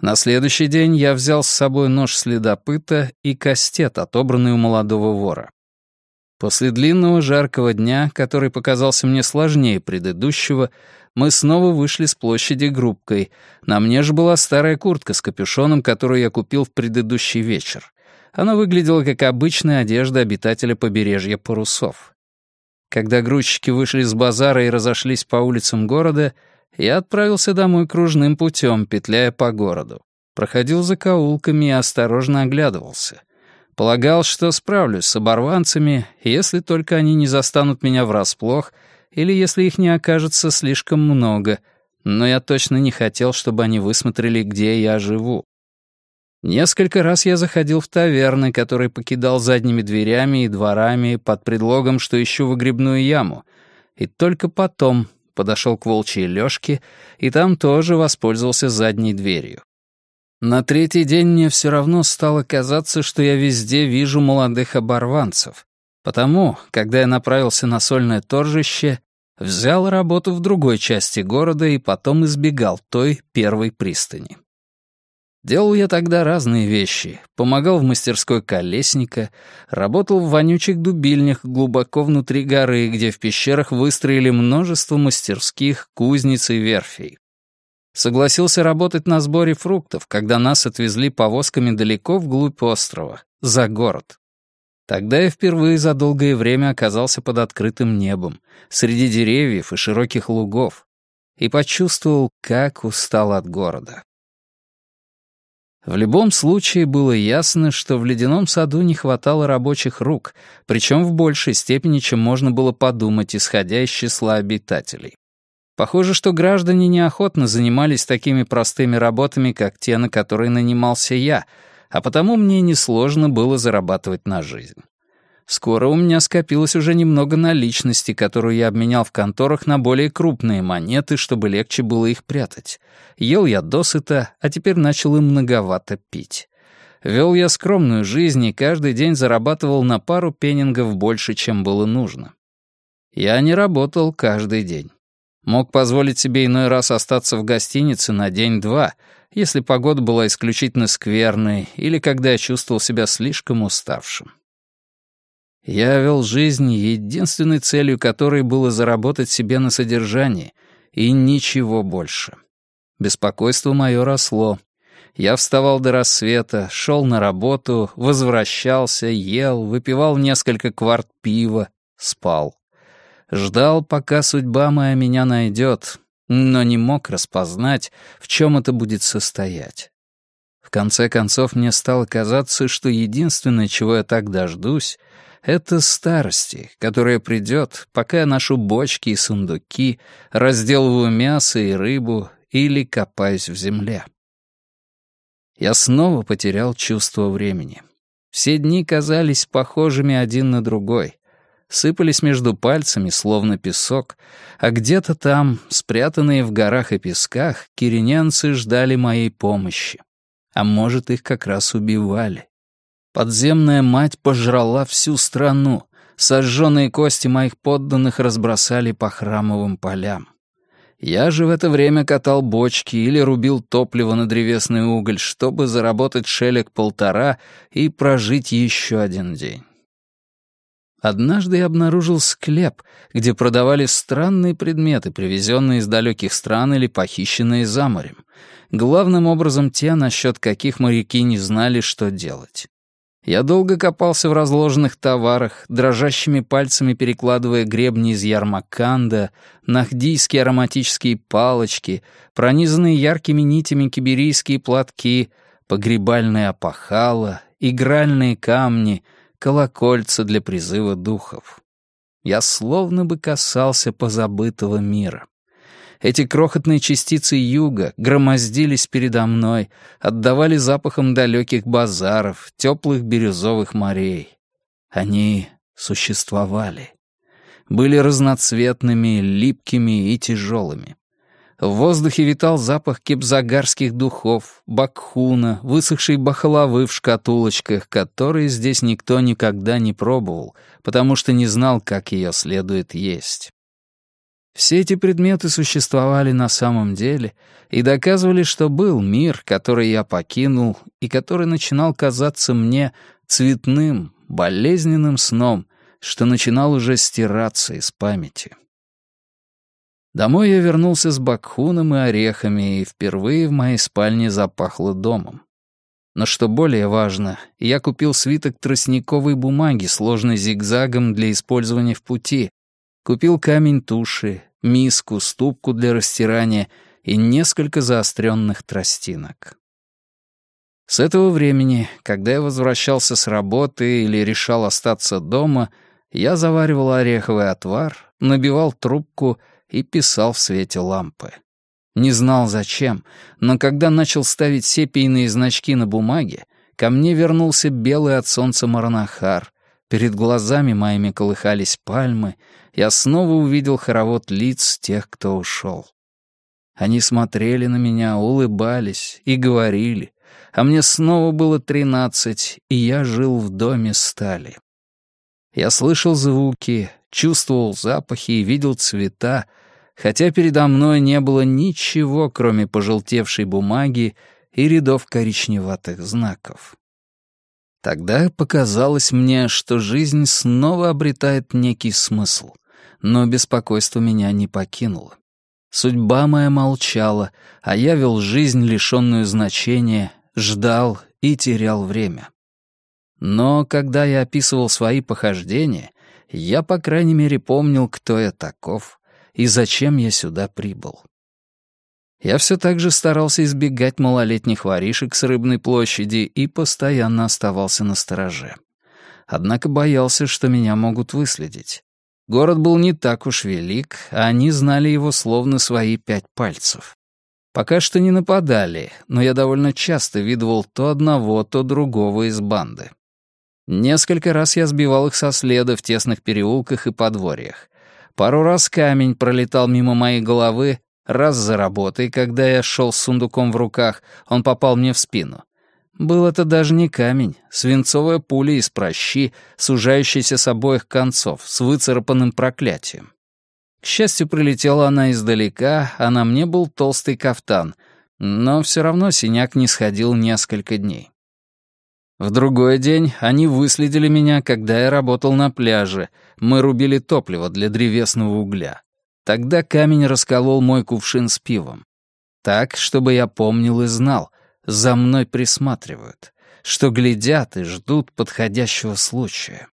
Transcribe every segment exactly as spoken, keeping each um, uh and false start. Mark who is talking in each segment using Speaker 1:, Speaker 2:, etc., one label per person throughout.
Speaker 1: На следующий день я взял с собой нож следопыта и кастет, отобранный у молодого вора. После длинного жаркого дня, который показался мне сложнее предыдущего, мы снова вышли с площади группкой. На мне же была старая куртка с капюшоном, которую я купил в предыдущий вечер. Она выглядела как обычная одежда обитателя побережья Парусов. Когда грузчики вышли с базара и разошлись по улицам города, я отправился домой кружным путем, петляя по городу. Проходил закоулками и осторожно оглядывался. Полагал, что справлюсь с оборванцами, если только они не застанут меня врасплох или если их не окажется слишком много, но я точно не хотел, чтобы они высмотрели, где я живу. Несколько раз я заходил в таверны, которые покидал задними дверями и дворами под предлогом, что ищу выгребную яму, и только потом подошел к волчьей лёжке и там тоже воспользовался задней дверью. На третий день мне все равно стало казаться, что я везде вижу молодых оборванцев. Потому, когда я направился на сольное торжище, взял работу в другой части города и потом избегал той первой пристани. Делал я тогда разные вещи. Помогал в мастерской колесника, работал в вонючих дубильнях глубоко внутри горы, где в пещерах выстроили множество мастерских, кузниц и верфей. Согласился работать на сборе фруктов, когда нас отвезли повозками далеко вглубь острова, за город. Тогда я впервые за долгое время оказался под открытым небом, среди деревьев и широких лугов, и почувствовал, как устал от города. В любом случае было ясно, что в ледяном саду не хватало рабочих рук, причем в большей степени, чем можно было подумать, исходя из числа обитателей. Похоже, что граждане неохотно занимались такими простыми работами, как те, на которые нанимался я, а потому мне несложно было зарабатывать на жизнь. Скоро у меня скопилось уже немного наличности, которую я обменял в конторах на более крупные монеты, чтобы легче было их прятать. Ел я досыта, а теперь начал и многовато пить. Вел я скромную жизнь и каждый день зарабатывал на пару пеннингов больше, чем было нужно. Я не работал каждый день. Мог позволить себе иной раз остаться в гостинице на день-два, если погода была исключительно скверной или когда я чувствовал себя слишком уставшим. Я вел жизнь, единственной целью которой было заработать себе на содержание, и ничего больше. Беспокойство мое росло. Я вставал до рассвета, шел на работу, возвращался, ел, выпивал несколько кварт пива, спал. Ждал, пока судьба моя меня найдет, но не мог распознать, в чем это будет состоять. В конце концов, мне стало казаться, что единственное, чего я так дождусь, это старости, которая придет, пока я ношу бочки и сундуки, разделываю мясо и рыбу или копаюсь в земле. Я снова потерял чувство времени. Все дни казались похожими один на другой. Сыпались между пальцами, словно песок, а где-то там, спрятанные в горах и песках, кирененцы ждали моей помощи. А может, их как раз убивали. Подземная мать пожрала всю страну, сожженные кости моих подданных разбросали по храмовым полям. Я же в это время катал бочки или рубил топливо на древесный уголь, чтобы заработать шелек-полтора и прожить еще один день. Однажды я обнаружил склеп, где продавали странные предметы, привезенные из далеких стран или похищенные за морем. Главным образом те, насчет каких моряки не знали, что делать. Я долго копался в разложенных товарах, дрожащими пальцами перекладывая гребни из ярмаканда, нахдийские ароматические палочки, пронизанные яркими нитями киберийские платки, погребальные опахала, игральные камни, колокольца для призыва духов. Я словно бы касался позабытого мира. Эти крохотные частицы юга громоздились передо мной, отдавали запахом далеких базаров, теплых бирюзовых морей. Они существовали. Были разноцветными, липкими и тяжелыми. В воздухе витал запах кебзагарских духов, бакхуна, высохшей бахалавы в шкатулочках, которые здесь никто никогда не пробовал, потому что не знал, как ее следует есть. Все эти предметы существовали на самом деле и доказывали, что был мир, который я покинул и который начинал казаться мне цветным, болезненным сном, что начинал уже стираться из памяти. Домой я вернулся с бакхуном и орехами, и впервые в моей спальне запахло домом. Но что более важно, я купил свиток тростниковой бумаги, сложный зигзагом для использования в пути, купил камень туши, миску, ступку для растирания и несколько заостренных тростинок. С этого времени, когда я возвращался с работы или решал остаться дома, я заваривал ореховый отвар, набивал трубку и писал в свете лампы. Не знал зачем, но когда начал ставить сепийные значки на бумаге, ко мне вернулся белый от солнца Маранахар, перед глазами моими колыхались пальмы, я снова увидел хоровод лиц тех, кто ушел. Они смотрели на меня, улыбались и говорили, а мне снова было тринадцать, и я жил в доме стали. Я слышал звуки, чувствовал запахи и видел цвета, хотя передо мной не было ничего, кроме пожелтевшей бумаги и рядов коричневатых знаков. Тогда показалось мне, что жизнь снова обретает некий смысл, но беспокойство меня не покинуло. Судьба моя молчала, а я вел жизнь, лишенную значения, ждал и терял время. Но когда я описывал свои похождения, я, по крайней мере, помнил, кто я таков и зачем я сюда прибыл. Я все так же старался избегать малолетних воришек с Рыбной площади и постоянно оставался настороже. Однако боялся, что меня могут выследить. Город был не так уж велик, а они знали его словно свои пять пальцев. Пока что не нападали, но я довольно часто видывал то одного, то другого из банды. Несколько раз я сбивал их со следа в тесных переулках и подворьях. Пару раз камень пролетал мимо моей головы, раз за работой, когда я шел с сундуком в руках, он попал мне в спину. Был это даже не камень, свинцовая пуля из прощи, сужающаяся с обоих концов, с выцарапанным проклятием. К счастью, прилетела она издалека, а на мне был толстый кафтан, но все равно синяк не сходил несколько дней. В другой день они выследили меня, когда я работал на пляже. Мы рубили топливо для древесного угля. Тогда камень расколол мой кувшин с пивом. Так, чтобы я помнил и знал, за мной присматривают, что глядят и ждут подходящего случая.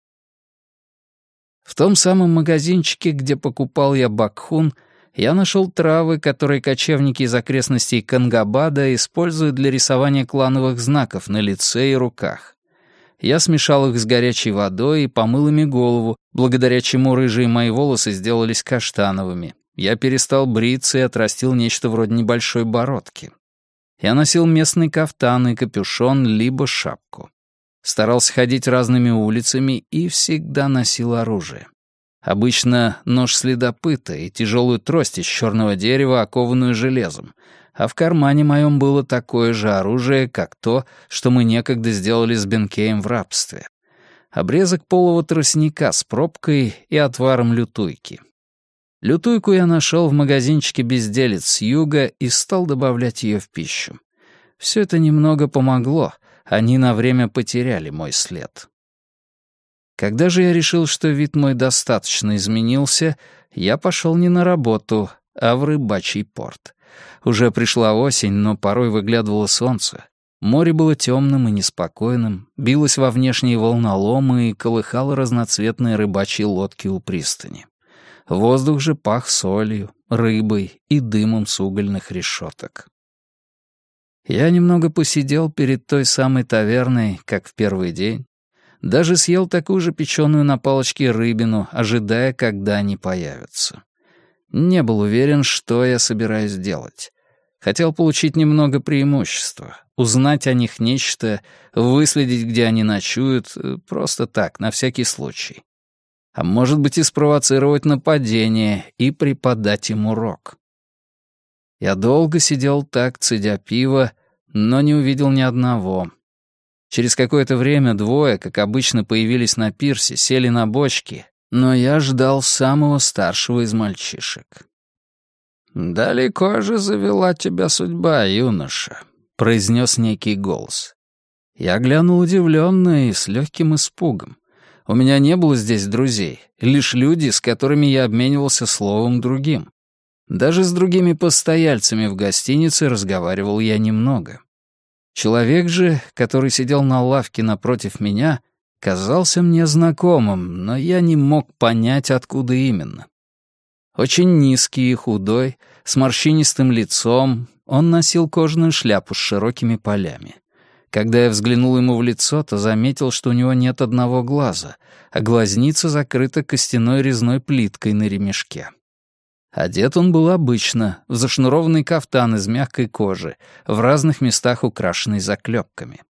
Speaker 1: В том самом магазинчике, где покупал я бакхун, я нашел травы, которые кочевники из окрестностей Кангабада используют для рисования клановых знаков на лице и руках. Я смешал их с горячей водой и помыл ими голову, благодаря чему рыжие мои волосы сделались каштановыми. Я перестал бриться и отрастил нечто вроде небольшой бородки. Я носил местный кафтан и капюшон, либо шапку. Старался ходить разными улицами и всегда носил оружие. Обычно нож следопыта и тяжелую трость из черного дерева, окованную железом, а в кармане моем было такое же оружие, как то, что мы некогда сделали с Бенкеем в рабстве. Обрезок полого тростника с пробкой и отваром лютуйки. Лютуйку я нашел в магазинчике безделец с юга и стал добавлять ее в пищу. Все это немного помогло, они на время потеряли мой след. Когда же я решил, что вид мой достаточно изменился, я пошел не на работу, а в рыбачий порт. Уже пришла осень, но порой выглядывало солнце. Море было темным и неспокойным, билось во внешние волноломы и колыхало разноцветные рыбачьи лодки у пристани. Воздух же пах солью, рыбой и дымом с угольных решеток. Я немного посидел перед той самой таверной, как в первый день. Даже съел такую же печеную на палочке рыбину, ожидая, когда они появятся. Не был уверен, что я собираюсь делать. Хотел получить немного преимущества, узнать о них нечто, выследить, где они ночуют, просто так, на всякий случай. А может быть и спровоцировать нападение и преподать им урок. Я долго сидел так, цедя пиво, но не увидел ни одного. Через какое-то время двое, как обычно, появились на пирсе, сели на бочки, Но я ждал самого старшего из мальчишек. «Далеко же завела тебя судьба, юноша», — произнес некий голос. Я глянул удивленно и с легким испугом. У меня не было здесь друзей, лишь люди, с которыми я обменивался словом другим. Даже с другими постояльцами в гостинице разговаривал я немного. Человек же, который сидел на лавке напротив меня, казался мне знакомым, но я не мог понять, откуда именно. Очень низкий и худой, с морщинистым лицом, он носил кожаную шляпу с широкими полями. Когда я взглянул ему в лицо, то заметил, что у него нет одного глаза, а глазница закрыта костяной резной плиткой на ремешке. Одет он был обычно, в зашнурованный кафтан из мягкой кожи, в разных местах украшенный заклепками.